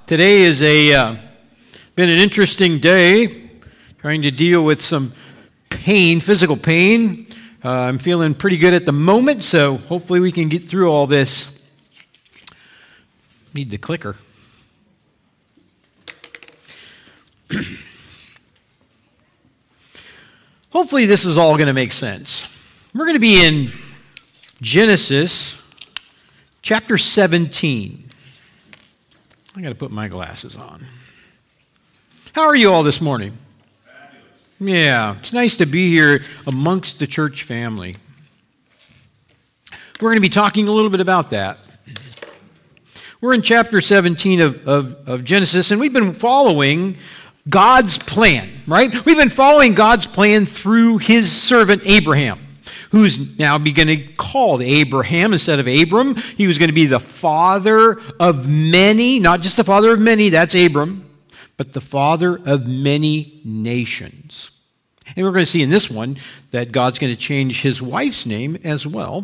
Today is been an interesting day, trying to deal with some pain, physical pain. I'm feeling pretty good at the moment, so hopefully we can get through all this. Need the clicker. Hopefully this is all going to make sense. We're going to be in Genesis chapter 17. I got to put my glasses on. How are you all this morning? Fabulous. Yeah, it's nice to be here amongst the church family. We're going to be talking a little bit about that. We're in chapter 17 of Genesis, and we've been following God's plan, right? We've been following God's plan through his servant Abraham, who's now going to be called Abraham instead of Abram. He was going to be the father of many, not just the father of many, that's Abram, but the father of many nations. And we're going to see in this one that God's going to change his wife's name as well.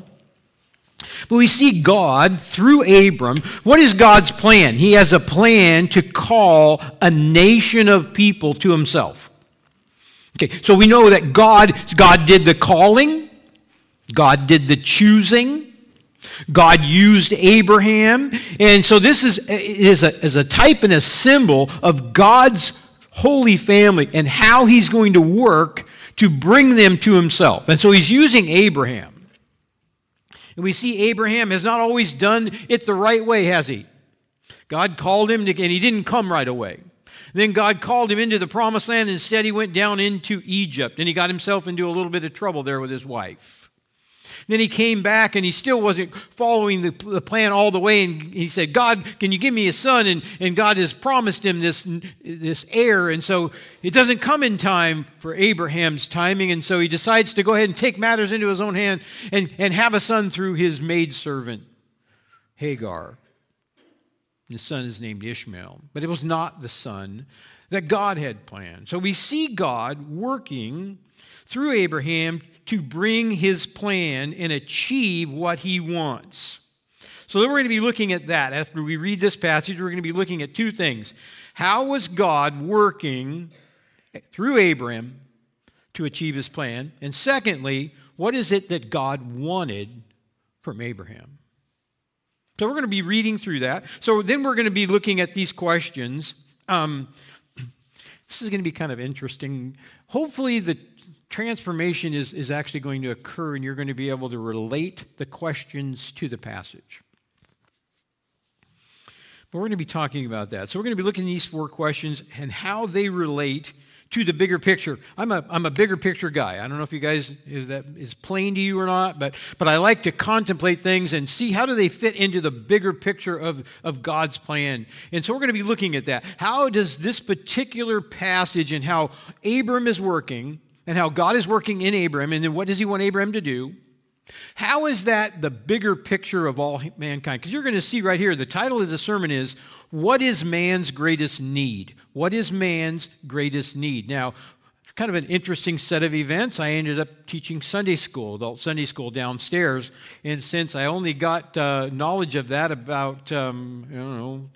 But we see God through Abram. What is God's plan? He has a plan to call a nation of people to himself. Okay, so we know that God did the calling. God did the choosing. God used Abraham. And so this is a type and a symbol of God's holy family and how he's going to work to bring them to himself. And so he's using Abraham. And we see Abraham has not always done it the right way, has he? God called him, and he didn't come right away. Then God called him into the promised land. Instead, he went down into Egypt, and he got himself into a little bit of trouble there with his wife. Then he came back, and he still wasn't following the plan all the way, and he said, God, can you give me a son? And God has promised him this heir, and so it doesn't come in time for Abraham's timing, and so he decides to go ahead and take matters into his own hand and have a son through his maidservant, Hagar. His son is named Ishmael, but it was not the son that God had planned. So we see God working through Abraham to bring his plan and achieve what he wants. So then we're going to be looking at that. After we read this passage, we're going to be looking at two things. How was God working through Abraham to achieve his plan? And secondly, what is it that God wanted from Abraham? So we're going to be reading through that. So then we're going to be looking at these questions. This is going to be kind of interesting. Hopefully the transformation is actually going to occur and you're going to be able to relate the questions to the passage. But we're going to be talking about that. So we're going to be looking at these four questions and how they relate to the bigger picture. I'm a bigger picture guy. I don't know if you guys, if that is plain to you or not, but I like to contemplate things and see how do they fit into the bigger picture of God's plan. And so we're going to be looking at that. How does this particular passage and how Abram is working and how God is working in Abraham, and then what does he want Abraham to do? How is that the bigger picture of all mankind? Because you're going to see right here, the title of the sermon is, What is Man's Greatest Need? What is man's greatest need? Now, kind of an interesting set of events. I ended up teaching Sunday school, adult Sunday school downstairs, and since I only got knowledge of that about, 12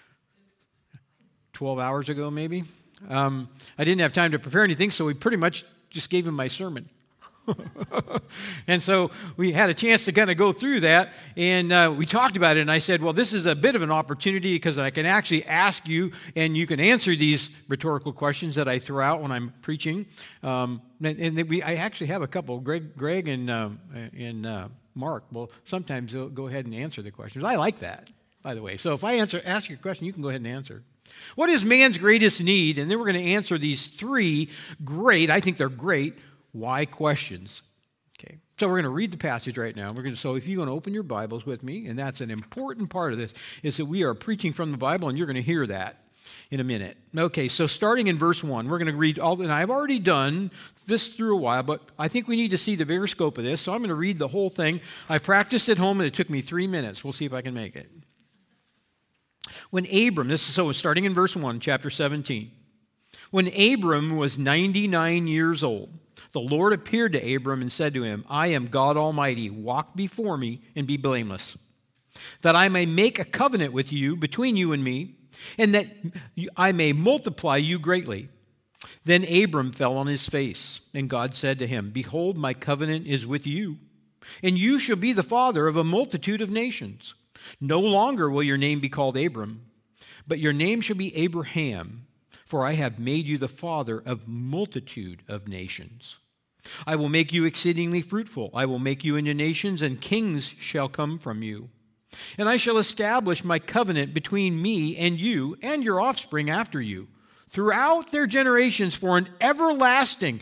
hours ago maybe, I didn't have time to prepare anything, so we pretty much just gave him my sermon. And so we had a chance to kind of go through that, and we talked about it, and I said, well, this is a bit of an opportunity because I can actually ask you, and you can answer these rhetorical questions that I throw out when I'm preaching. I actually have a couple, Greg and Mark. Well, sometimes they'll go ahead and answer the questions. I like that, by the way. So if I ask your question, you can go ahead and answer. What is man's greatest need? And then we're going to answer these three I think they're great, why questions. Okay, so we're going to read the passage right now. So if you're going to open your Bibles with me, and that's an important part of this, is that we are preaching from the Bible, and you're going to hear that in a minute. Okay, so starting in verse 1, we're going to read all, and I've already done this through a while, but I think we need to see the bigger scope of this, so I'm going to read the whole thing. I practiced at home, and it took me 3 minutes. We'll see if I can make it. When Abram, starting in verse 1, chapter 17. When Abram was 99 years old, the Lord appeared to Abram and said to him, I am God Almighty. Walk before me and be blameless, that I may make a covenant with you, between you and me, and that I may multiply you greatly." Then Abram fell on his face, and God said to him, "Behold, my covenant is with you, and you shall be the father of a multitude of nations. No longer will your name be called Abram, but your name shall be Abraham, for I have made you the father of multitude of nations. I will make you exceedingly fruitful. I will make you into nations, and kings shall come from you. And I shall establish my covenant between me and you and your offspring after you, throughout their generations, for an everlasting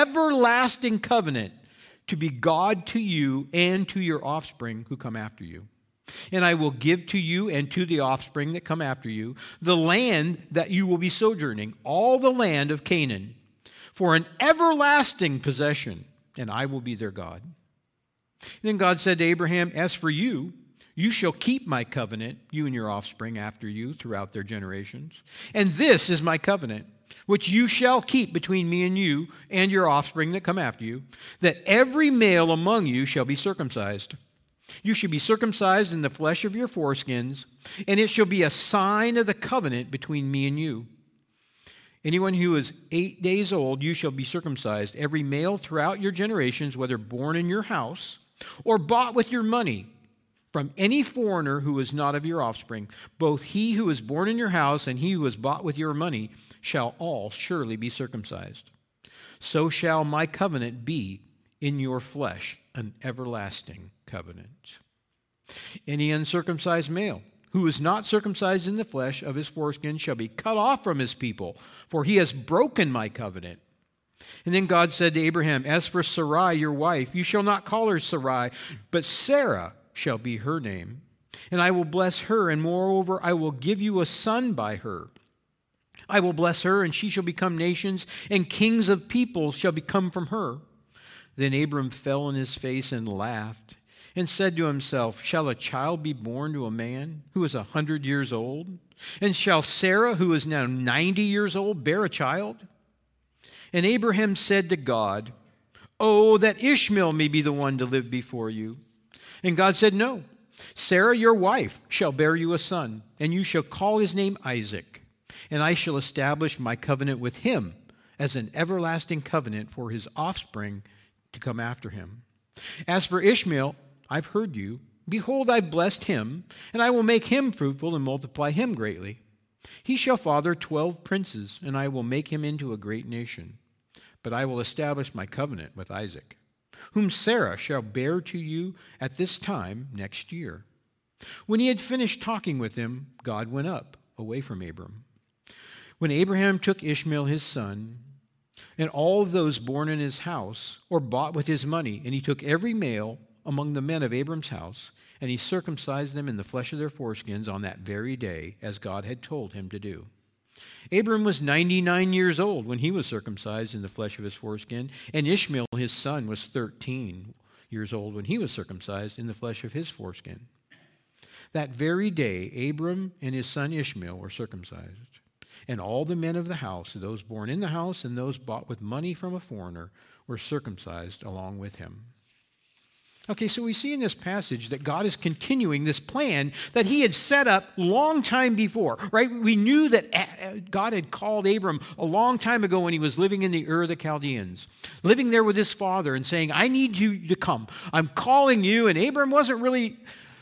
covenant, to be God to you and to your offspring who come after you. And I will give to you and to the offspring that come after you the land that you will be sojourning, all the land of Canaan, for an everlasting possession, and I will be their God." And then God said to Abraham, "As for you, you shall keep my covenant, you and your offspring after you, throughout their generations. And this is my covenant, which you shall keep between me and you and your offspring that come after you, that every male among you shall be circumcised. You shall be circumcised in the flesh of your foreskins, and it shall be a sign of the covenant between me and you. Anyone who is 8 days old, you shall be circumcised, every male throughout your generations, whether born in your house or bought with your money from any foreigner who is not of your offspring. Both he who is born in your house and he who is bought with your money shall all surely be circumcised. So shall my covenant be in your flesh, an everlasting covenant. Any uncircumcised male who is not circumcised in the flesh of his foreskin shall be cut off from his people, for he has broken my covenant." And then God said to Abraham, "As for Sarai, your wife, you shall not call her Sarai, but Sarah shall be her name. And I will bless her, and moreover, I will give you a son by her. I will bless her, and she shall become nations, and kings of people shall become from her." Then Abram fell on his face and laughed, and said to himself, "Shall a child be born to a man who is 100 years old? And shall Sarah, who is now 90 years old, bear a child?" And Abraham said to God, "Oh, that Ishmael may be the one to live before you." And God said, "No, Sarah your wife shall bear you a son, and you shall call his name Isaac. And I shall establish my covenant with him as an everlasting covenant for his offspring to come after him. As for Ishmael, I've heard you. Behold, I've blessed him, and I will make him fruitful and multiply him greatly. He shall father 12 princes, and I will make him into a great nation. But I will establish my covenant with Isaac, whom Sarah shall bear to you at this time next year." When he had finished talking with him, God went up away from Abram. When Abraham took Ishmael his son, and all of those born in his house, or bought with his money, and he took every male among the men of Abram's house, and he circumcised them in the flesh of their foreskins on that very day, as God had told him to do. Abram was 99 years old when he was circumcised in the flesh of his foreskin, and Ishmael his son was 13 years old when he was circumcised in the flesh of his foreskin. That very day, Abram and his son Ishmael were circumcised, and all the men of the house, those born in the house and those bought with money from a foreigner, were circumcised along with him. Okay, so we see in this passage that God is continuing this plan that he had set up long time before, right? We knew that God had called Abram a long time ago when he was living in the Ur of the Chaldeans, living there with his father and saying, "I need you to come. I'm calling you." And Abram wasn't really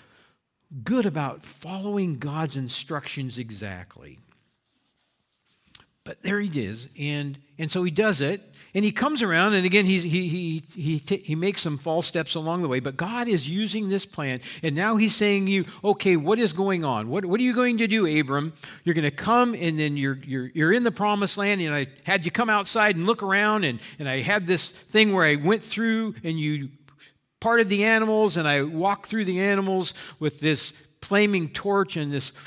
good about following God's instructions exactly. But there he is, and so he does it, and he comes around, and again he makes some false steps along the way. But God is using this plan, and now he's saying to you, "Okay, what is going on? What are you going to do, Abram? You're going to come, and then you're in the promised land. And I had you come outside and look around, and I had this thing where I went through, and you parted the animals, and I walked through the animals with this flaming torch and this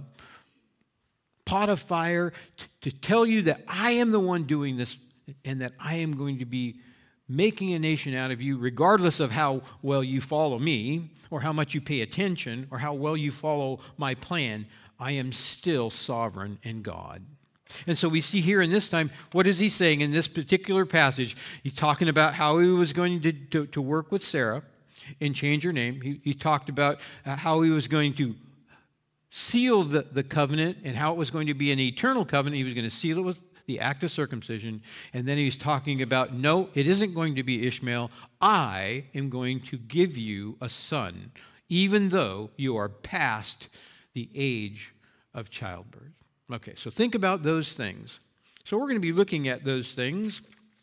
pot of fire to tell you that I am the one doing this, and that I am going to be making a nation out of you, regardless of how well you follow me, or how much you pay attention, or how well you follow my plan. I am still sovereign and God." And so we see here in this time, what is he saying in this particular passage? He's talking about how he was going to work with Sarah and change her name. He talked about how he was going to seal the covenant and how it was going to be an eternal covenant. He was going to seal it with the act of circumcision. And then he's talking about, no, it isn't going to be Ishmael. I am going to give you a son, even though you are past the age of childbirth. Okay, so think about those things. So we're going to be looking at those things.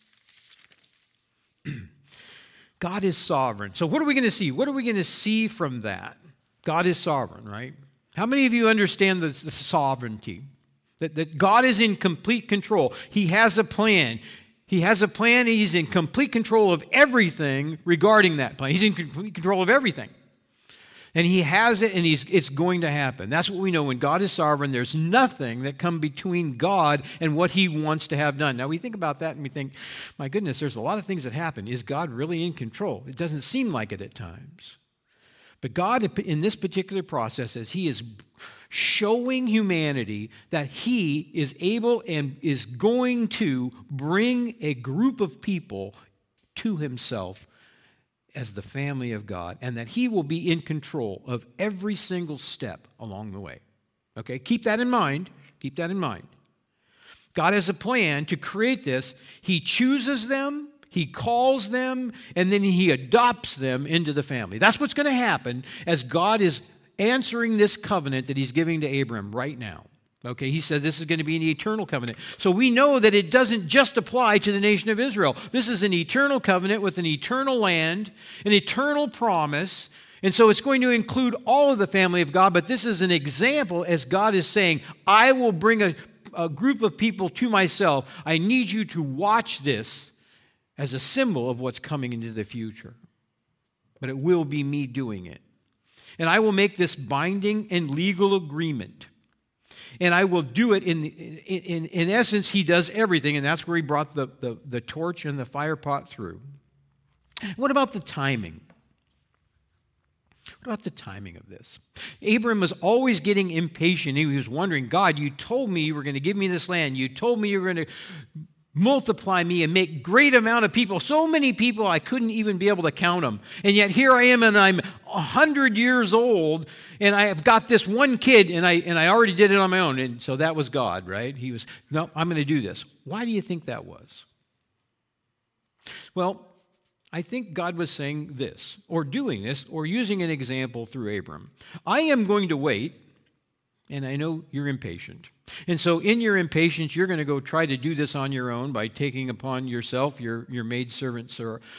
God is sovereign. So what are we going to see? What are we going to see from that? God is sovereign, right? How many of you understand the sovereignty? That God is in complete control. He has a plan. He has a plan. He's in complete control of everything regarding that plan. He's in complete control of everything. And he has it, and it's going to happen. That's what we know. When God is sovereign, there's nothing that comes between God and what he wants to have done. Now, we think about that and we think, my goodness, there's a lot of things that happen. Is God really in control? It doesn't seem like it at times. But God, in this particular process, as he is showing humanity that he is able and is going to bring a group of people to himself as the family of God, and that he will be in control of every single step along the way. Okay, keep that in mind. Keep that in mind. God has a plan to create this. He chooses them, he calls them, and then he adopts them into the family. That's what's going to happen as God is answering this covenant that he's giving to Abram right now. Okay, he said this is going to be an eternal covenant. So we know that it doesn't just apply to the nation of Israel. This is an eternal covenant with an eternal land, an eternal promise. And so it's going to include all of the family of God. But this is an example as God is saying, I will bring a group of people to myself. I need you to watch this as a symbol of what's coming into the future. But it will be me doing it. And I will make this binding and legal agreement. And I will do it in essence, he does everything, and that's where he brought the torch and the fire pot through. What about the timing? What about the timing of this? Abram was always getting impatient. He was wondering, God, you told me you were going to give me this land. You told me you were going to multiply me and make great amount of people. So many people I couldn't even be able to count them. And yet here I am, and I'm 100 years old, and I have got this one kid, and I already did it on my own. And so that was God, right? He was, no, I'm going to do this. Why do you think that was? Well, I think God was saying this, or doing this, or using an example through Abram. I am going to wait, and I know you're impatient. And so in your impatience, you're going to go try to do this on your own by taking upon yourself, your maidservant,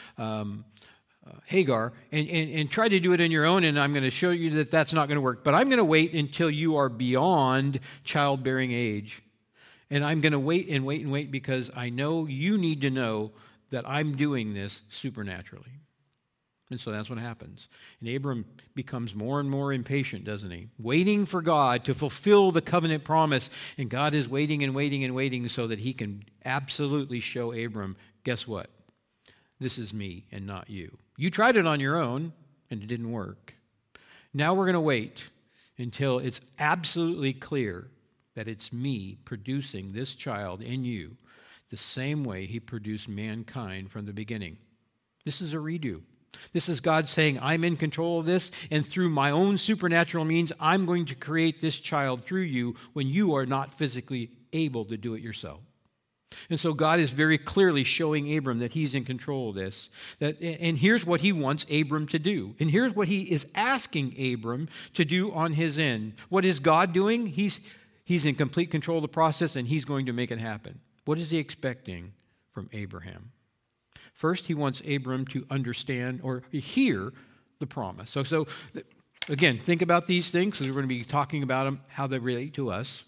Hagar, and try to do it on your own, and I'm going to show you that that's not going to work. But I'm going to wait until you are beyond childbearing age. And I'm going to wait and wait and wait because I know you need to know that I'm doing this supernaturally. And so that's what happens. And Abram becomes more and more impatient, doesn't he? Waiting for God to fulfill the covenant promise. And God is waiting and waiting and waiting so that he can absolutely show Abram, guess what? This is me and not you. You tried it on your own and it didn't work. Now we're going to wait until it's absolutely clear that it's me producing this child in you the same way he produced mankind from the beginning. This is a redo. This is God saying, I'm in control of this, and through my own supernatural means, I'm going to create this child through you when you are not physically able to do it yourself. And so God is very clearly showing Abram that he's in control of this. And here's what he wants Abram to do. And here's what he is asking Abram to do on his end. What is God doing? He's in complete control of the process, and he's going to make it happen. What is he expecting from Abraham? First, he wants Abram to understand or hear the promise. So again, think about these things, because we're going to be talking about them, how they relate to us.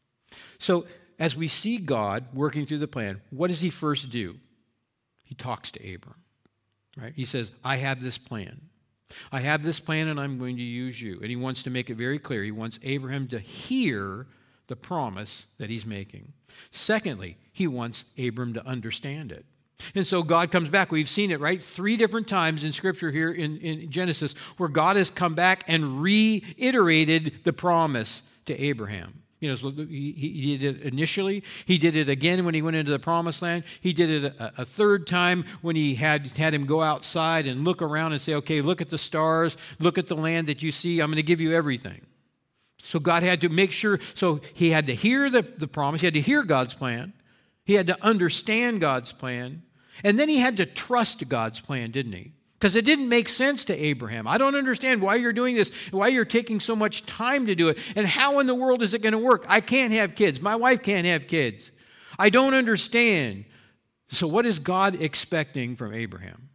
So as we see God working through the plan, what does he first do? He talks to Abram, right? He says, I have this plan. I have this plan, and I'm going to use you. And he wants to make it very clear. He wants Abraham to hear the promise that he's making. Secondly, he wants Abram to understand it. And so God comes back. We've seen it, right? 3 different times in Scripture here in Genesis where God has come back and reiterated the promise to Abraham. You know, so he did it initially. He did it again when he went into the promised land. He did it a third time when he had him go outside and look around and say, okay, look at the stars. Look at the land that you see. I'm going to give you everything. So God had to make sure, so he had to hear the promise, he had to hear God's plan, he had to understand God's plan, and then he had to trust God's plan, didn't he? Because it didn't make sense to Abraham. I don't understand why you're doing this, why you're taking so much time to do it, and how in the world is it going to work? I can't have kids. My wife can't have kids. I don't understand. So what is God expecting from Abraham?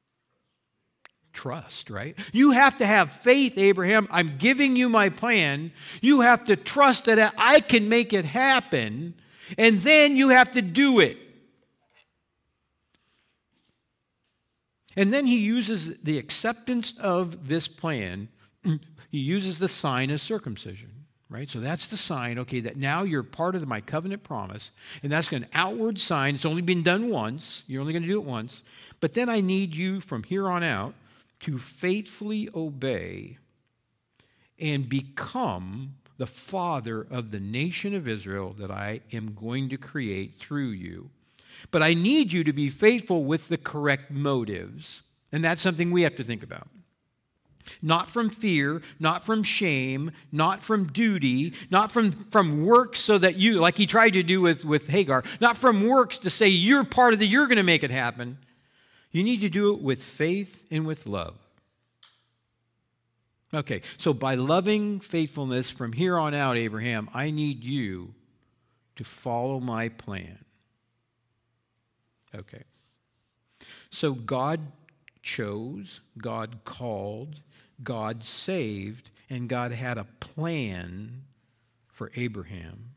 Trust, right? You have to have faith, Abraham. I'm giving you my plan. You have to trust that I can make it happen, and then you have to do it. And then he uses the acceptance of this plan. He uses the sign of circumcision, right? So that's the sign, okay, that now you're part of my covenant promise, and that's an outward sign. It's only been done once. You're only going to do it once. But then I need you from here on out to faithfully obey and become the father of the nation of Israel that I am going to create through you. But I need you to be faithful with the correct motives. And that's something we have to think about. Not from fear, not from shame, not from duty, not from works so that you, like he tried to do with Hagar, not from works to say you're part of you're going to make it happen. You need to do it with faith and with love. Okay, so by loving faithfulness from here on out, Abraham, I need you to follow my plan. Okay. So God chose, God called, God saved, and God had a plan for Abraham.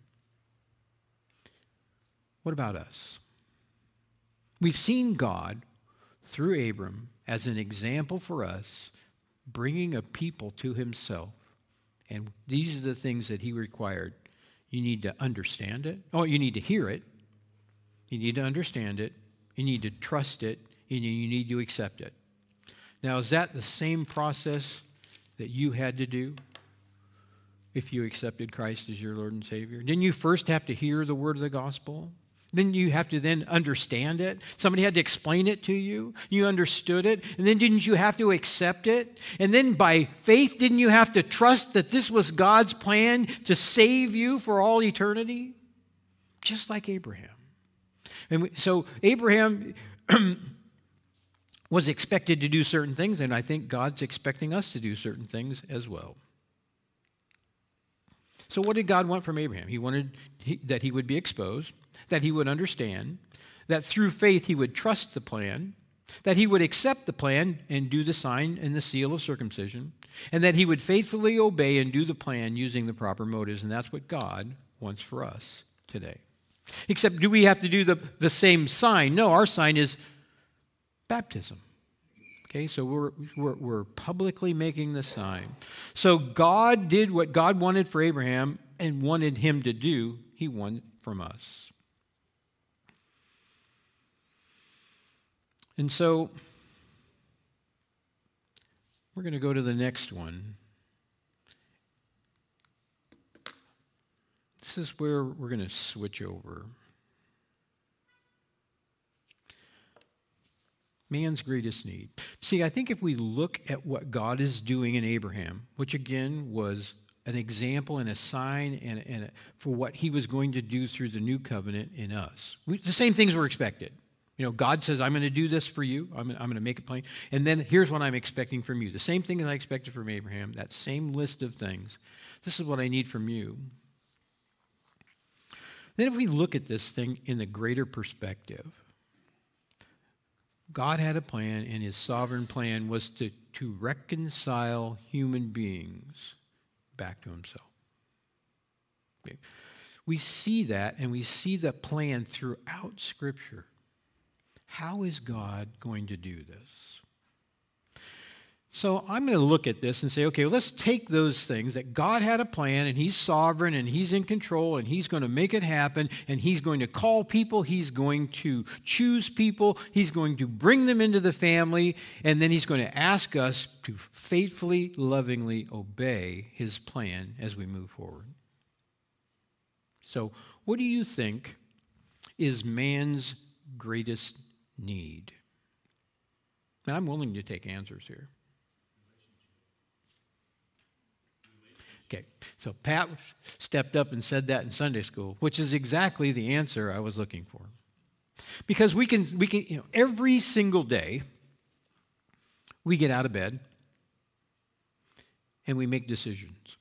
What about us? We've seen God through Abram as an example for us, bringing a people to himself. And these are the things that he required. You need to understand it. Oh, you need to hear it. You need to understand it. You need to trust it. And you need to accept it. Now, is that the same process that you had to do if you accepted Christ as your Lord and Savior? Didn't you first have to hear the word of the gospel? Then you have to then understand it. Somebody had to explain it to you. You understood it. And then didn't you have to accept it? And then by faith, didn't you have to trust that this was God's plan to save you for all eternity? Just like Abraham. And so Abraham was expected to do certain things, and I think God's expecting us to do certain things as well. So what did God want from Abraham? He wanted that he would be exposed, that he would understand, that through faith he would trust the plan, that he would accept the plan and do the sign and the seal of circumcision, and that he would faithfully obey and do the plan using the proper motives, and that's what God wants for us today. Except, do we have to do the same sign? No, our sign is baptism. Okay, so we're publicly making the sign. So God did what God wanted for Abraham and wanted him to do. He wanted from us. And so we're going to go to the next one. This is where we're going to switch over. Man's greatest need. See, I think if we look at what God is doing in Abraham, which again was an example and a sign for what he was going to do through the new covenant in us. The same things were expected. You know, God says, I'm going to do this for you. I'm going to make it plain. And then here's what I'm expecting from you. The same thing that I expected from Abraham, that same list of things. This is what I need from you. Then if we look at this thing in the greater perspective, God had a plan, and his sovereign plan was to reconcile human beings back to himself. Okay. We see that, and we see the plan throughout Scripture. How is God going to do this? So I'm going to look at this and say, okay, well, let's take those things that God had a plan, and he's sovereign, and he's in control, and he's going to make it happen, and he's going to call people, he's going to choose people, he's going to bring them into the family, and then he's going to ask us to faithfully, lovingly obey his plan as we move forward. So what do you think is man's greatest need? Now, I'm willing to take answers here. Okay, so Pat stepped up and said that in Sunday school, which is exactly the answer I was looking for. Because we can, every single day, we get out of bed and we make decisions.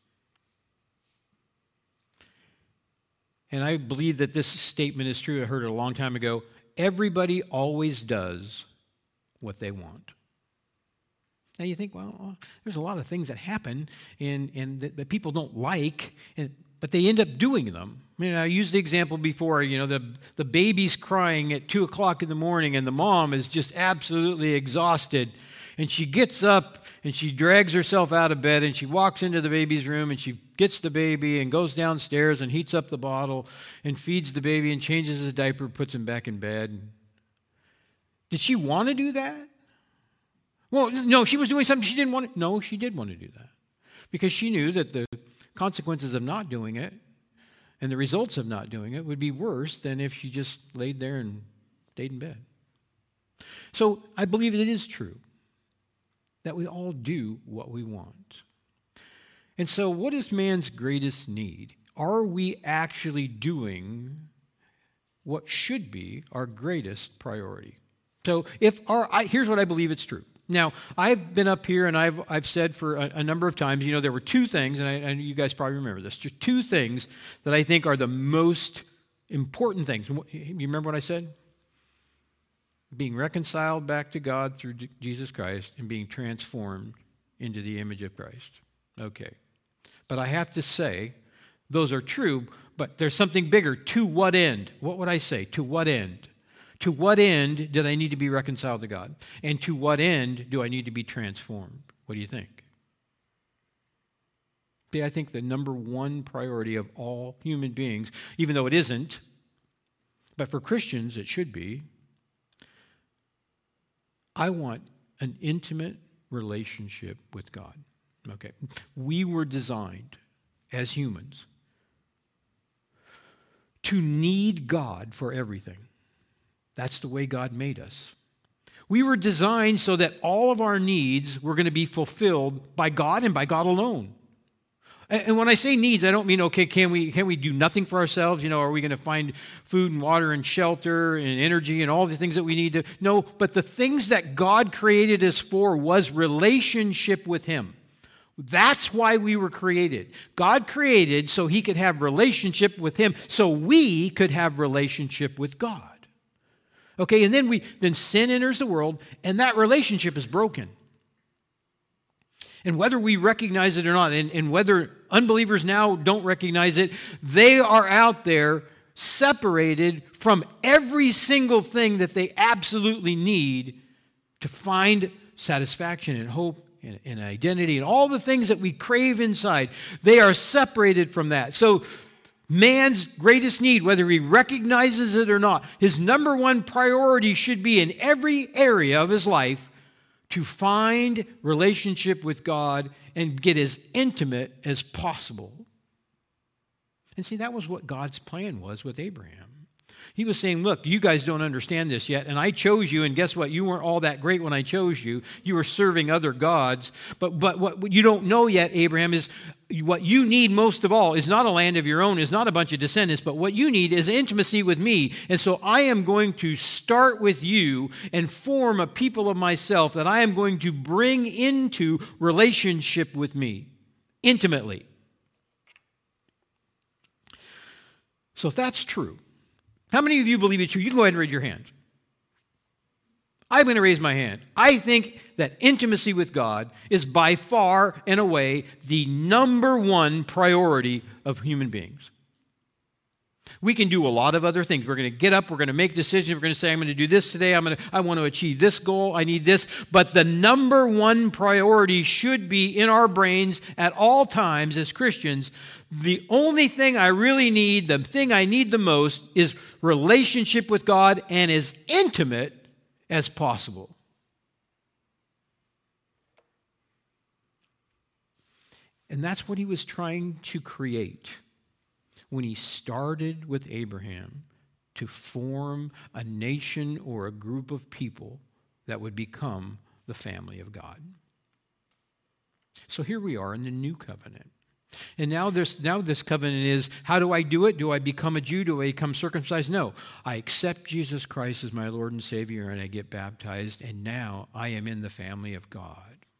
And I believe that this statement is true. I heard it a long time ago. Everybody always does what they want. Now you think, well, there's a lot of things that happen and that people don't like, but they end up doing them. I mean, I used the example before, the baby's crying at 2 o'clock in the morning and the mom is just absolutely exhausted. And she gets up and she drags herself out of bed and she walks into the baby's room and she gets the baby and goes downstairs and heats up the bottle and feeds the baby and changes his diaper, puts him back in bed. Did she want to do that? Well, no, she was doing something she didn't want to. No, she did want to do that because she knew that the consequences of not doing it and the results of not doing it would be worse than if she just laid there and stayed in bed. So I believe it is true that we all do what we want. And so what is man's greatest need? Are we actually doing what should be our greatest priority? So here's what I believe it's true. Now, I've been up here and I've said for a number of times, there were two things, and you guys probably remember this, just two things that I think are the most important things. You remember what I said? Being reconciled back to God through Jesus Christ and being transformed into the image of Christ. Okay. But I have to say, those are true, but there's something bigger. To what end? What would I say? To what end? To what end did I need to be reconciled to God? And to what end do I need to be transformed? What do you think? See, I think the number one priority of all human beings, even though it isn't, but for Christians it should be, I want an intimate relationship with God. Okay. We were designed as humans to need God for everything. That's the way God made us. We were designed so that all of our needs were going to be fulfilled by God and by God alone. And when I say needs, I don't mean, okay, can we do nothing for ourselves? Are we going to find food and water and shelter and energy and all the things that we need to? No, but the things that God created us for was relationship with Him. That's why we were created. God created so He could have relationship with Him, so we could have relationship with God. Okay, and then sin enters the world, and that relationship is broken. And whether we recognize it or not, and whether unbelievers now don't recognize it, they are out there separated from every single thing that they absolutely need to find satisfaction and hope and identity and all the things that we crave inside. They are separated from that. So man's greatest need, whether he recognizes it or not, his number one priority should be in every area of his life to find relationship with God and get as intimate as possible. And see, that was what God's plan was with Abraham. He was saying, look, you guys don't understand this yet, and I chose you, and guess what? You weren't all that great when I chose you. You were serving other gods. But what you don't know yet, Abraham, is what you need most of all is not a land of your own, is not a bunch of descendants, but what you need is intimacy with me. And so I am going to start with you and form a people of myself that I am going to bring into relationship with me intimately. So if that's true, how many of you believe it's true? You can go ahead and raise your hand. I'm going to raise my hand. I think that intimacy with God is by far and away the number one priority of human beings. We can do a lot of other things. We're going to get up, we're going to make decisions, we're going to say, I'm going to do this today, I want to achieve this goal, I need this. But the number one priority should be in our brains at all times as Christians. The only thing I really need, the thing I need the most, is relationship with God and as intimate as possible. And that's what he was trying to create when he started with Abraham to form a nation or a group of people that would become the family of God. So here we are in the new covenant. And now this covenant is, how do I do it? Do I become a Jew? Do I become circumcised? No. I accept Jesus Christ as my Lord and Savior, and I get baptized, and now I am in the family of God.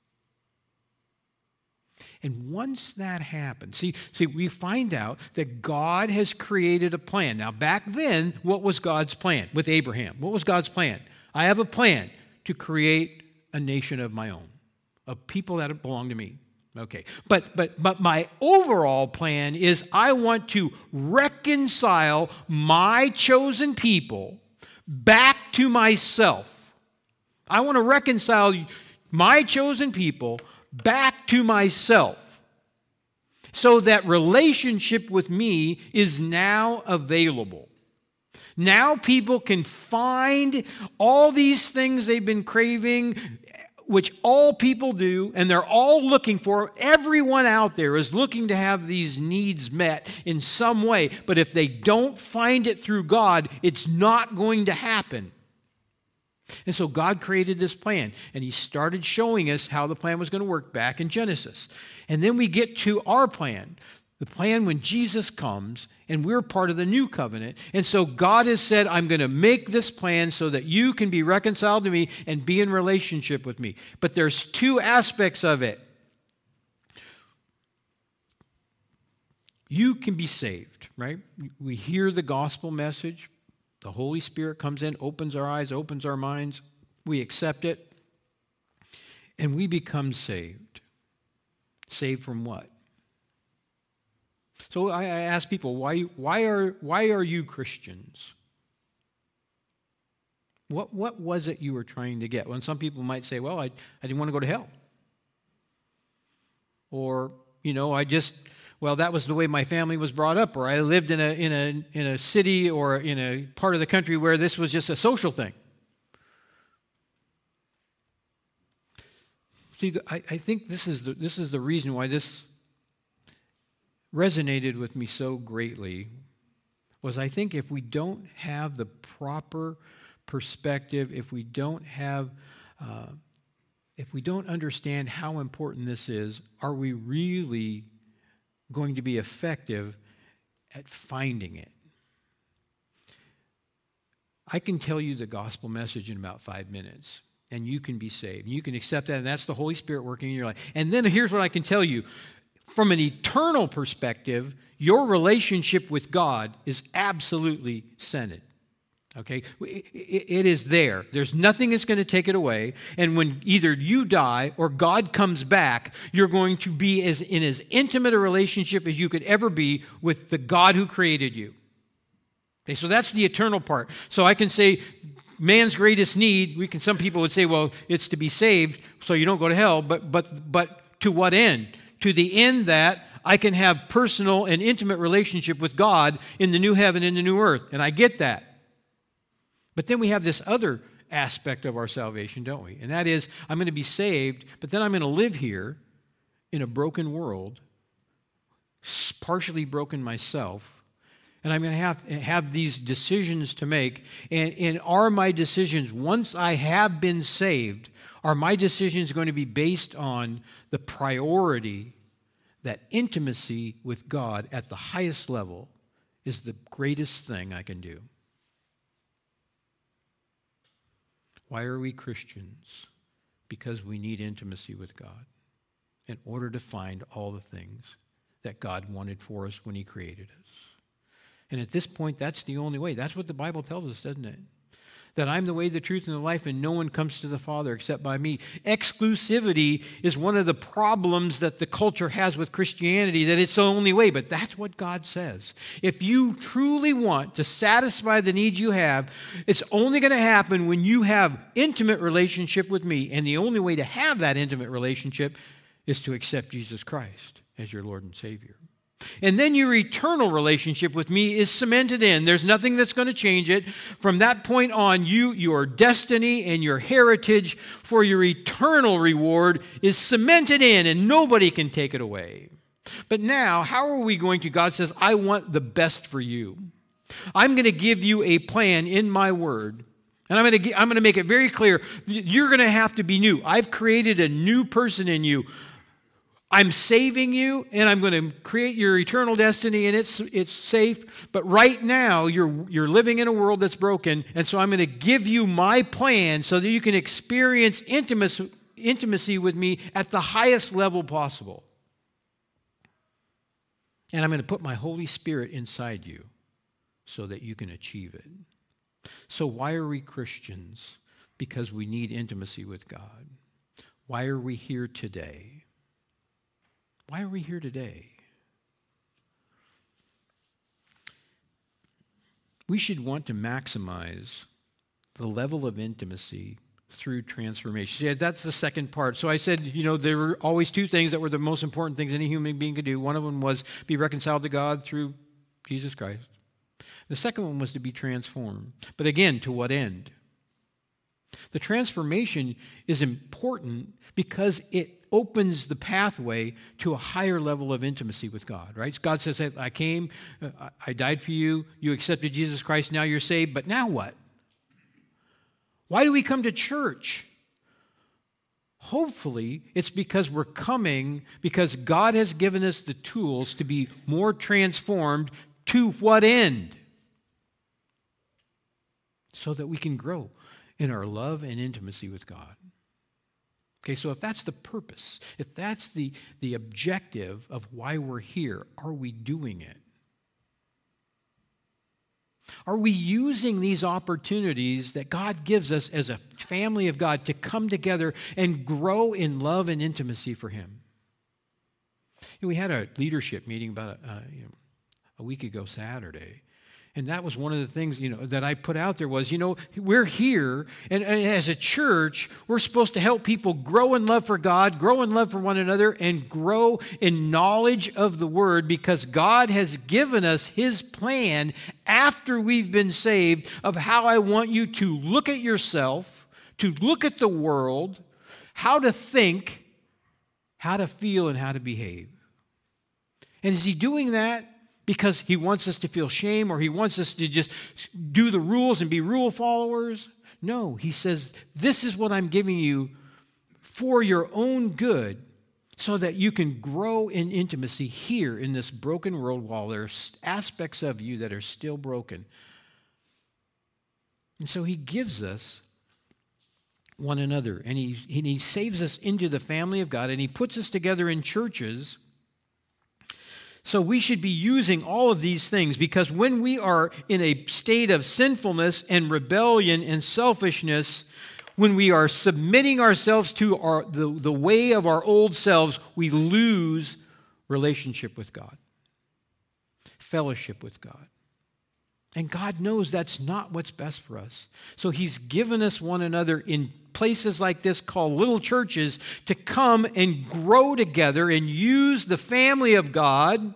And once that happens, see, we find out that God has created a plan. Now, back then, what was God's plan with Abraham? What was God's plan? I have a plan to create a nation of my own, of people that belong to me. Okay, but my overall plan is I want to reconcile my chosen people back to myself. I want to reconcile my chosen people back to myself so that relationship with me is now available. Now people can find all these things they've been craving, which all people do, and they're all looking for. Everyone out there is looking to have these needs met in some way. But if they don't find it through God, it's not going to happen. And so God created this plan, and He started showing us how the plan was going to work back in Genesis. And then we get to our plan, the plan when Jesus comes, and we're part of the new covenant. And so God has said, I'm going to make this plan so that you can be reconciled to me and be in relationship with me. But there's two aspects of it. You can be saved, right? We hear the gospel message. The Holy Spirit comes in, opens our eyes, opens our minds. We accept it, and we become saved. Saved from what? So I ask people, why are you Christians? What was it you were trying to get? Well, some people might say, well, I didn't want to go to hell. Or, that was the way my family was brought up, or I lived in a city or in a part of the country where this was just a social thing. See, I think this is the reason why this resonated with me so greatly, was I think if we don't have the proper perspective, if we don't understand how important this is, are we really going to be effective at finding it? I can tell you the gospel message in about 5 minutes, and you can be saved. You can accept that, and that's the Holy Spirit working in your life. And then here's what I can tell you. From an eternal perspective, your relationship with God is absolutely centered. Okay? It is there. There's nothing that's going to take it away. And when either you die or God comes back, you're going to be in as intimate a relationship as you could ever be with the God who created you. Okay, so that's the eternal part. So I can say man's greatest need, some people would say, well, it's to be saved so you don't go to hell, but to what end? To the end that I can have personal and intimate relationship with God in the new heaven and the new earth. And I get that. But then we have this other aspect of our salvation, don't we? And that is, I'm going to be saved, but then I'm going to live here in a broken world, partially broken myself, and I'm going to have these decisions to make. And are my decisions, once I have been saved, are my decisions going to be based on the priority that intimacy with God at the highest level is the greatest thing I can do? Why are we Christians? Because we need intimacy with God in order to find all the things that God wanted for us when He created us. And at this point, that's the only way. That's what the Bible tells us, doesn't it? That I'm the way, the truth, and the life, and no one comes to the Father except by me. Exclusivity is one of the problems that the culture has with Christianity, that it's the only way, but that's what God says. If you truly want to satisfy the needs you have, it's only going to happen when you have intimate relationship with me, and the only way to have that intimate relationship is to accept Jesus Christ as your Lord and Savior. And then your eternal relationship with me is cemented in. There's nothing that's going to change it. From that point on, your destiny and your heritage for your eternal reward is cemented in, and nobody can take it away. But now, how are we going to? God says, I want the best for you. I'm going to give you a plan in my word. And I'm going to make it very clear. You're going to have to be new. I've created a new person in you. I'm saving you, and I'm going to create your eternal destiny, and it's safe. But right now, you're living in a world that's broken, and so I'm going to give you my plan so that you can experience intimacy with me at the highest level possible. And I'm going to put my Holy Spirit inside you so that you can achieve it. So why are we Christians? Because we need intimacy with God. Why are we here today? Why are we here today? We should want to maximize the level of intimacy through transformation. Yeah, that's the second part. So I said, there were always two things that were the most important things any human being could do. One of them was be reconciled to God through Jesus Christ. The second one was to be transformed. But again, to what end? The transformation is important because it opens the pathway to a higher level of intimacy with God, right? God says, I came, I died for you, you accepted Jesus Christ, now you're saved, but now what? Why do we come to church? Hopefully, it's because we're coming because God has given us the tools to be more transformed. To what end? So that we can grow in our love and intimacy with God. Okay, so if that's the purpose, if that's the objective of why we're here, are we doing it? Are we using these opportunities that God gives us as a family of God to come together and grow in love and intimacy for Him? We had a leadership meeting about a week ago Saturday. And that was one of the things, that I put out there was, we're here, and as a church, we're supposed to help people grow in love for God, grow in love for one another, and grow in knowledge of the Word because God has given us His plan after we've been saved of how I want you to look at yourself, to look at the world, how to think, how to feel, and how to behave. And is He doing that because He wants us to feel shame or He wants us to just do the rules and be rule followers? No, He says, this is what I'm giving you for your own good so that you can grow in intimacy here in this broken world while there's aspects of you that are still broken. And so He gives us one another, and he saves us into the family of God, and He puts us together in churches. So we should be using all of these things because when we are in a state of sinfulness and rebellion and selfishness, when we are submitting ourselves to the way of our old selves, we lose relationship with God, fellowship with God. And God knows that's not what's best for us. So He's given us one another in places like this called little churches to come and grow together and use the family of God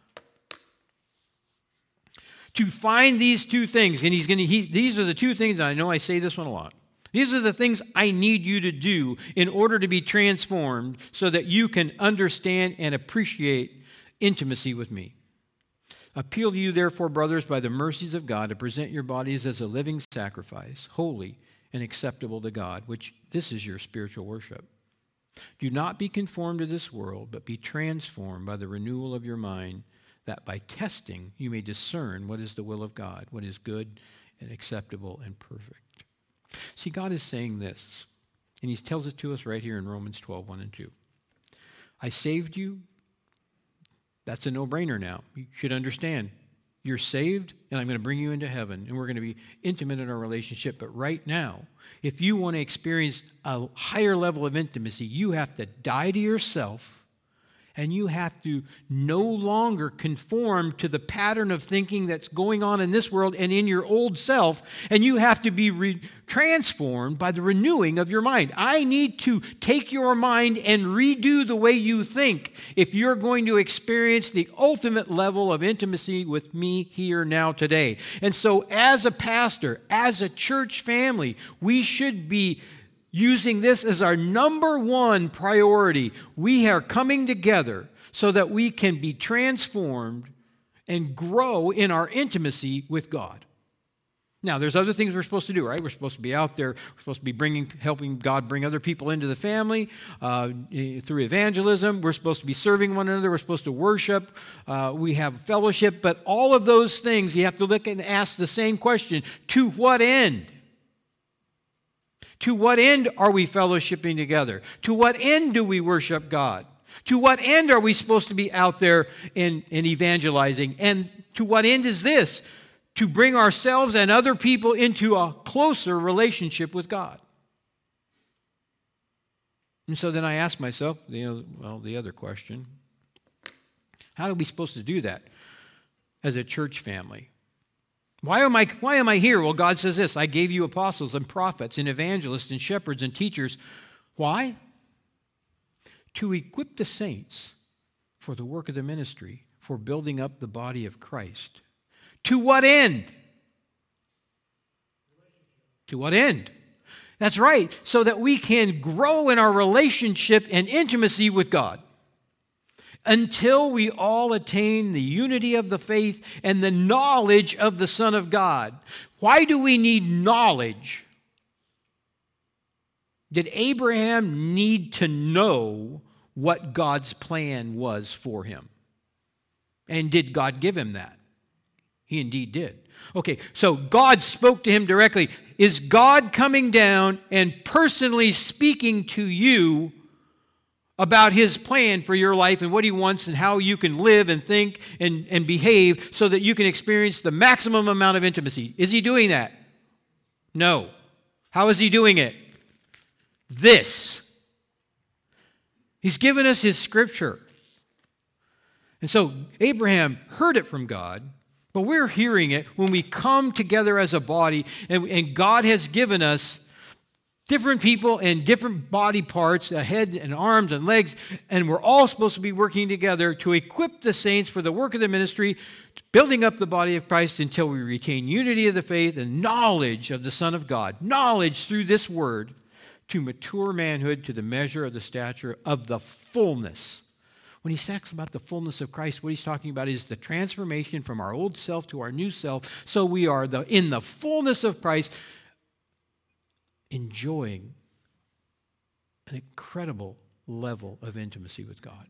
to find these two things. And these are the two things, and I know I say this one a lot. These are the things I need you to do in order to be transformed so that you can understand and appreciate intimacy with me. Appeal to you, therefore, brothers, by the mercies of God, to present your bodies as a living sacrifice, holy and acceptable to God, which this is your spiritual worship. Do not be conformed to this world, but be transformed by the renewal of your mind, that by testing you may discern what is the will of God, what is good and acceptable and perfect. See, God is saying this, and He tells it to us right here in Romans 12, 1 and 2. I saved you. That's a no-brainer now. You should understand. You're saved, and I'm going to bring you into heaven, and we're going to be intimate in our relationship. But right now, if you want to experience a higher level of intimacy, you have to die to yourself, and you have to no longer conform to the pattern of thinking that's going on in this world and in your old self, and you have to be transformed by the renewing of your mind. I need to take your mind and redo the way you think if you're going to experience the ultimate level of intimacy with me here now today. And so as a pastor, as a church family, we should be using this as our number one priority. We are coming together so that we can be transformed and grow in our intimacy with God. Now, there's other things we're supposed to do, right? We're supposed to be out there. We're supposed to be helping God bring other people into the family through evangelism. We're supposed to be serving one another. We're supposed to worship. We have fellowship. But all of those things, you have to look and ask the same question. To what end? To what end are we fellowshipping together? To what end do we worship God? To what end are we supposed to be out there in evangelizing? And to what end is this? To bring ourselves and other people into a closer relationship with God. And so then I ask myself, the other question, how are we supposed to do that as a church family? Why am I here? Well, God says this, I gave you apostles and prophets and evangelists and shepherds and teachers. Why? To equip the saints for the work of the ministry, for building up the body of Christ. To what end? To what end? That's right, so that we can grow in our relationship and intimacy with God until we all attain the unity of the faith and the knowledge of the Son of God. Why do we need knowledge? Did Abraham need to know what God's plan was for him? And did God give him that? He indeed did. Okay, so God spoke to him directly. Is God coming down and personally speaking to you about his plan for your life and what he wants and how you can live and think and behave so that you can experience the maximum amount of intimacy? Is he doing that? No. How is he doing it? This. He's given us his scripture. And so Abraham heard it from God, but we're hearing it when we come together as a body, and God has given us different people and different body parts, a head and arms and legs, and we're all supposed to be working together to equip the saints for the work of the ministry, building up the body of Christ until we retain unity of the faith and knowledge of the Son of God, knowledge through this word, to mature manhood to the measure of the stature of the fullness. When he talks about the fullness of Christ, what he's talking about is the transformation from our old self to our new self, so we are in the fullness of Christ, enjoying an incredible level of intimacy with God.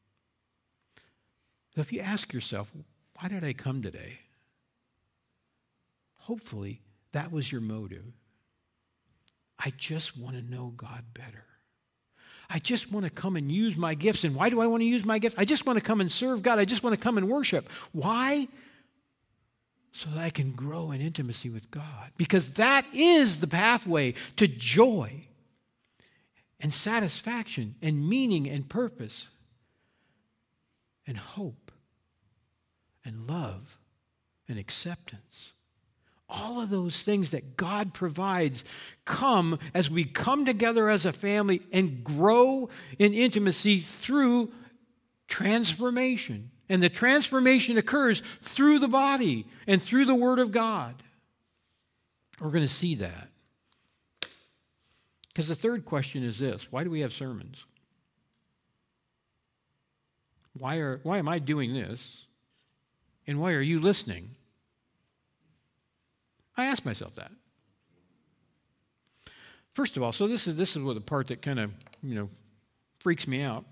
So if you ask yourself, why did I come today? Hopefully, that was your motive. I just want to know God better. I just want to come and use my gifts. And why do I want to use my gifts? I just want to come and serve God. I just want to come and worship. Why? So that I can grow in intimacy with God. Because that is the pathway to joy and satisfaction and meaning and purpose and hope and love and acceptance. All of those things that God provides come as we come together as a family and grow in intimacy through transformation. And the transformation occurs through the body and through the Word of God. We're going to see that. Because the third question is this: why do we have sermons? Why am I doing this? And why are you listening? I ask myself that. First of all, so this is what the part that kind of freaks me out.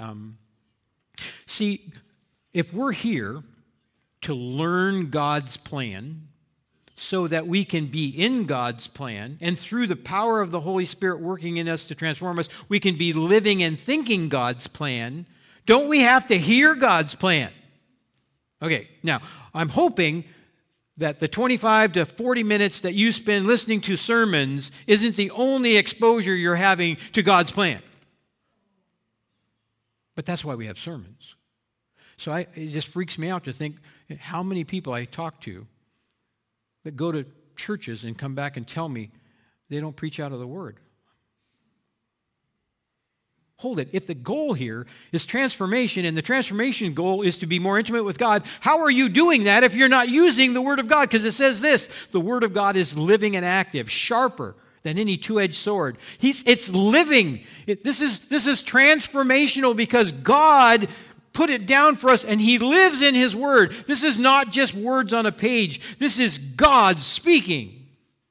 See, if we're here to learn God's plan so that we can be in God's plan, and through the power of the Holy Spirit working in us to transform us, we can be living and thinking God's plan, don't we have to hear God's plan? Okay, now, I'm hoping that the 25 to 40 minutes that you spend listening to sermons isn't the only exposure you're having to God's plan. But that's why we have sermons. So it just freaks me out to think how many people I talk to that go to churches and come back and tell me they don't preach out of the Word. Hold it. If the goal here is transformation, and the transformation goal is to be more intimate with God, how are you doing that if you're not using the Word of God? Because it says this: the Word of God is living and active, sharper than any two-edged sword. It's living. This is transformational because God put it down for us, and He lives in His Word. This is not just words on a page. This is God speaking.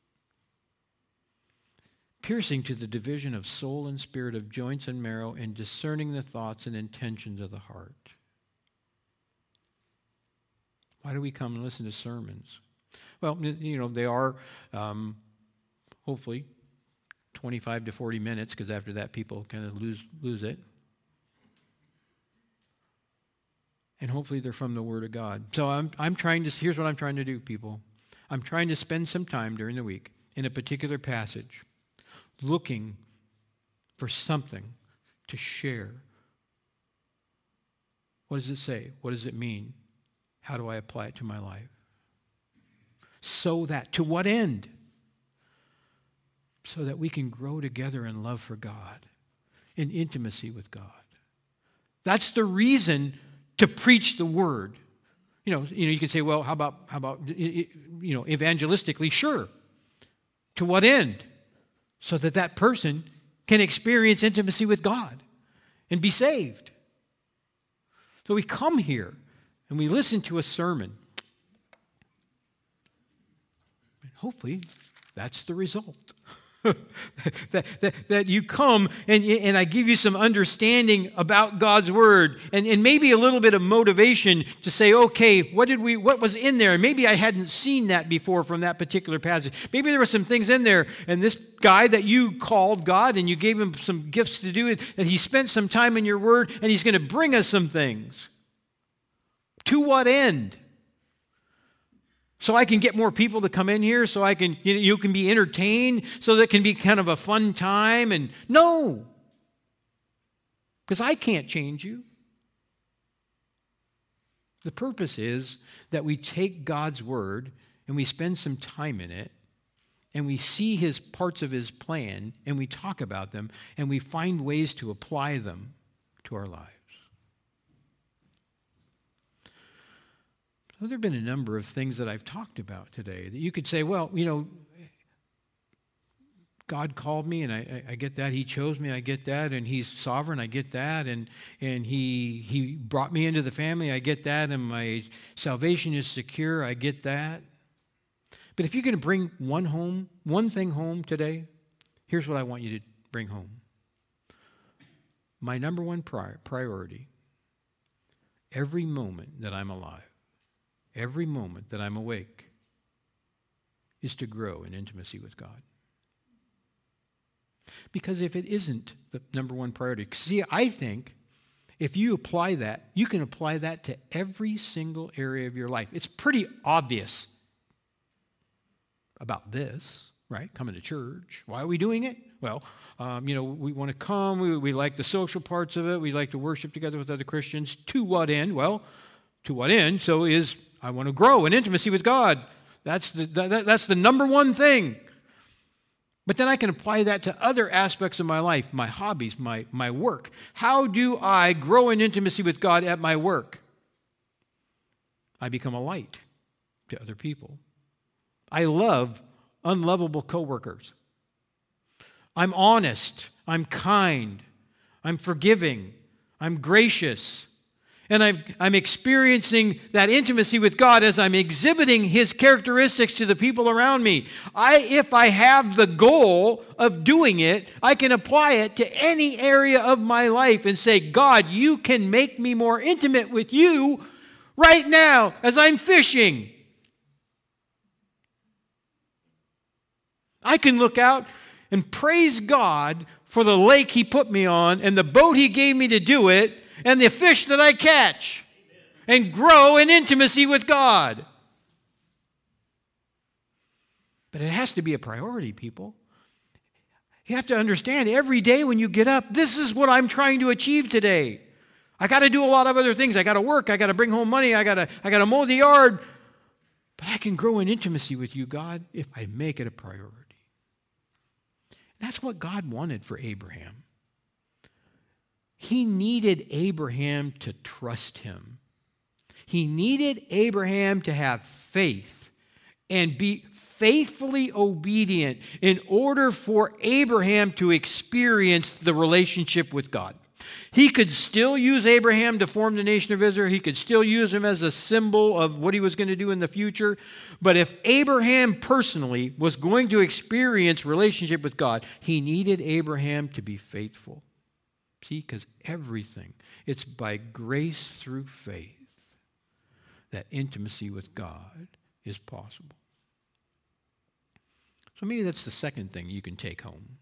Piercing to the division of soul and spirit, of joints and marrow, and discerning the thoughts and intentions of the heart. Why do we come and listen to sermons? Well, they are hopefully 25 to 40 minutes, because after that people kind of lose it. And hopefully they're from the Word of God. So here's what I'm trying to do, people. I'm trying to spend some time during the week in a particular passage looking for something to share. What does it say? What does it mean? How do I apply it to my life? So that, to what end? So that we can grow together in love for God, in intimacy with God. That's the reason to preach the Word. You can say, well, how about evangelistically? Sure. To what end? So that that person can experience intimacy with God and be saved. So we come here and we listen to a sermon. And hopefully that's the result. that you come and I give you some understanding about God's Word and maybe a little bit of motivation to say, okay, what was in there? And maybe I hadn't seen that before from that particular passage. Maybe there were some things in there, and this guy that you called God and you gave him some gifts to do it, and he spent some time in your Word, and he's going to bring us some things. To what end? So I can get more people to come in here, so you can be entertained, so that it can be kind of a fun time. And no, because I can't change you. The purpose is that we take God's Word and we spend some time in it, and we see His parts of His plan, and we talk about them, and we find ways to apply them to our lives. Well, there have been a number of things that I've talked about today that you could say, well, God called me, and I get that. He chose me, I get that. And He's sovereign, I get that. And He brought me into the family, I get that. And my salvation is secure, I get that. But if you're going to bring one thing home today, here's what I want you to bring home. My number one priority, every moment that I'm alive, every moment that I'm awake, is to grow in intimacy with God. Because if it isn't the number one priority, see, I think if you apply that, you can apply that to every single area of your life. It's pretty obvious about this, right? Coming to church. Why are we doing it? Well, we want to come. We like the social parts of it. We like to worship together with other Christians. To what end? Well, to what end? So I want to grow in intimacy with God. That's the number one thing. But then I can apply that to other aspects of my life, my hobbies, my work. How do I grow in intimacy with God at my work? I become a light to other people. I love unlovable coworkers. I'm honest. I'm kind. I'm forgiving. I'm gracious. And I'm experiencing that intimacy with God as I'm exhibiting His characteristics to the people around me. If I have the goal of doing it, I can apply it to any area of my life and say, God, you can make me more intimate with you right now as I'm fishing. I can look out and praise God for the lake He put me on and the boat He gave me to do it, and the fish that I catch, and grow in intimacy with God. But it has to be a priority, people. You have to understand every day when you get up, this is what I'm trying to achieve today. I got to do a lot of other things. I got to work. I got to bring home money. I got to mow the yard. But I can grow in intimacy with you, God, if I make it a priority. That's what God wanted for Abraham. He needed Abraham to trust Him. He needed Abraham to have faith and be faithfully obedient in order for Abraham to experience the relationship with God. He could still use Abraham to form the nation of Israel. He could still use him as a symbol of what he was going to do in the future. But if Abraham personally was going to experience relationship with God, he needed Abraham to be faithful. See, because everything, it's by grace through faith that intimacy with God is possible. So maybe that's the second thing you can take home.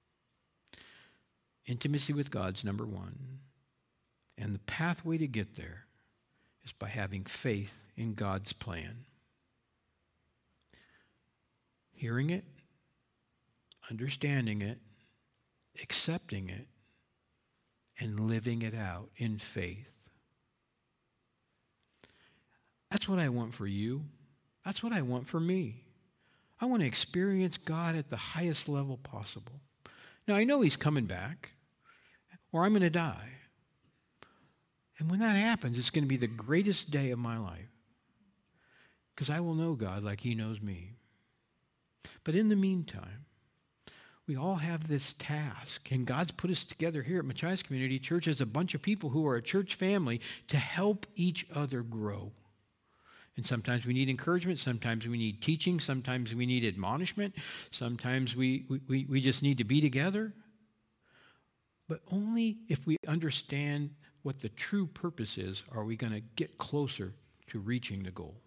Intimacy with God's number one. And the pathway to get there is by having faith in God's plan. Hearing it, understanding it, accepting it, and living it out in faith. That's what I want for you. That's what I want for me. I want to experience God at the highest level possible. Now, I know He's coming back, or I'm going to die. And when that happens, it's going to be the greatest day of my life, because I will know God like He knows me. But in the meantime, we all have this task, and God's put us together here at Machias Community Church as a bunch of people who are a church family to help each other grow. And sometimes we need encouragement, sometimes we need teaching, sometimes we need admonishment, sometimes we just need to be together. But only if we understand what the true purpose is are we going to get closer to reaching the goal.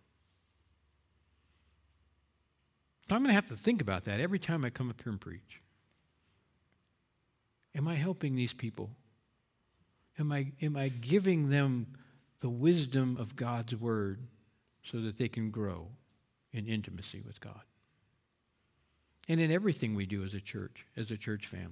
So I'm going to have to think about that every time I come up here and preach. Am I helping these people? Am I giving them the wisdom of God's word so that they can grow in intimacy with God? And in everything we do as a church family.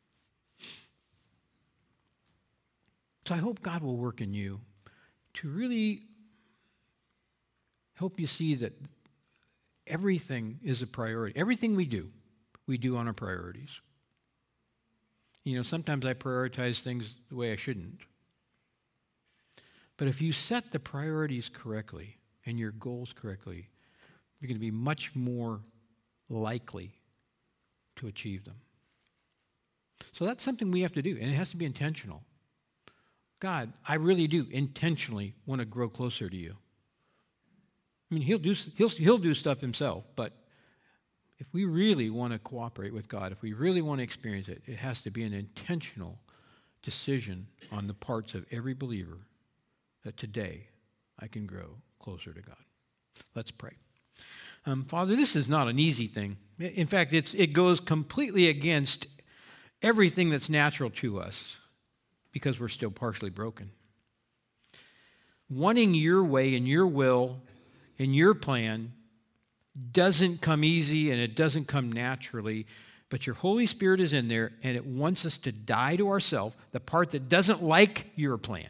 So I hope God will work in you to really help you see that everything is a priority. Everything we do on our priorities. You know, sometimes I prioritize things the way I shouldn't. But if you set the priorities correctly and your goals correctly, you're going to be much more likely to achieve them. So that's something we have to do, and it has to be intentional. God, I really do intentionally want to grow closer to you. I mean, he'll do stuff himself, but if we really want to cooperate with God, if we really want to experience it, it has to be an intentional decision on the parts of every believer that today I can grow closer to God. Let's pray. Father, this is not an easy thing. In fact, it goes completely against everything that's natural to us because we're still partially broken. Wanting your way and your will and your plan doesn't come easy and it doesn't come naturally, but your Holy Spirit is in there and it wants us to die to ourselves, the part that doesn't like your plan.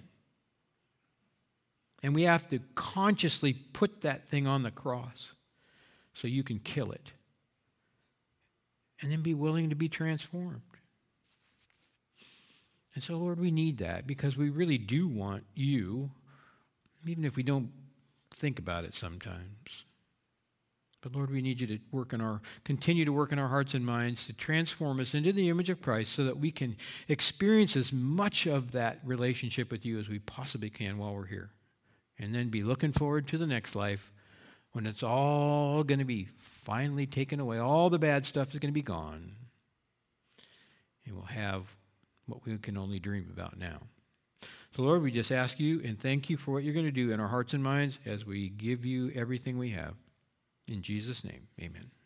And we have to consciously put that thing on the cross so you can kill it. And then be willing to be transformed. And so, Lord, we need that because we really do want you, even if we don't think about it sometimes. But Lord, we need you to continue to work in our hearts and minds to transform us into the image of Christ so that we can experience as much of that relationship with you as we possibly can while we're here. And then be looking forward to the next life when it's all going to be finally taken away. All the bad stuff is going to be gone. And we'll have what we can only dream about now. So Lord, we just ask you and thank you for what you're going to do in our hearts and minds as we give you everything we have. In Jesus' name, amen.